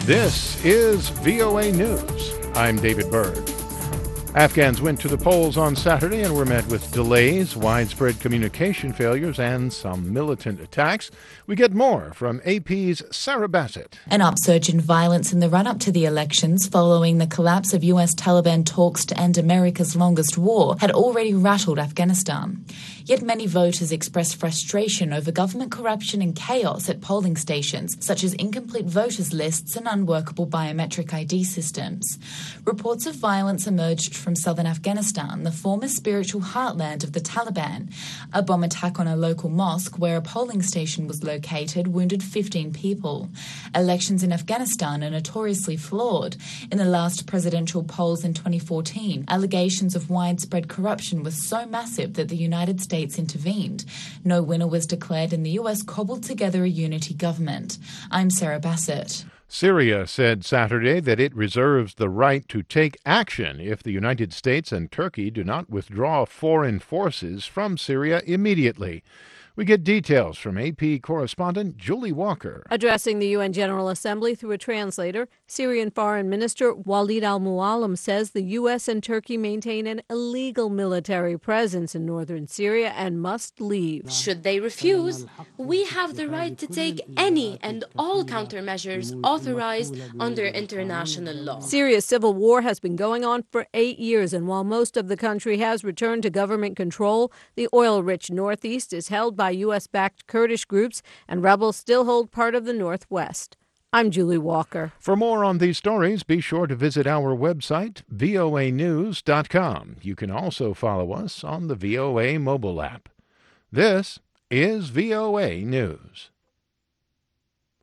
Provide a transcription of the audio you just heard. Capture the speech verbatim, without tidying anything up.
This is V O A News. I'm David Berg. Afghans went to the polls on Saturday and were met with delays, widespread communication failures, and some militant attacks. We get more from A P's Sarah Bassett. An upsurge in violence in the run-up to the elections following the collapse of U S Taliban talks to end America's longest war had already rattled Afghanistan. Yet many voters expressed frustration over government corruption and chaos at polling stations, such as incomplete voters' lists and unworkable biometric I D systems. Reports of violence emerged from southern Afghanistan, the former spiritual heartland of the Taliban. A bomb attack on a local mosque where a polling station was located wounded fifteen people. Elections in Afghanistan are notoriously flawed. In the last presidential polls in twenty fourteen, allegations of widespread corruption were so massive that the United States intervened. No winner was declared and the U S cobbled together a unity government. I'm Sarah Bassett. Syria said Saturday that it reserves the right to take action if the United States and Turkey do not withdraw foreign forces from Syria immediately. We get details from A P correspondent Julie Walker. Addressing the U N General Assembly through a translator, Syrian Foreign Minister Walid al-Muallim says the U S and Turkey maintain an illegal military presence in northern Syria and must leave. Should they refuse, we have the right to take any and all countermeasures authorized under international law. Syria's civil war has been going on for eight years, and while most of the country has returned to government control, the oil-rich northeast is held by U S-backed Kurdish groups, and rebels still hold part of the northwest. I'm Julie Walker. For more on these stories, be sure to visit our website, V O A news dot com. You can also follow us on the V O A mobile app. This is V O A News.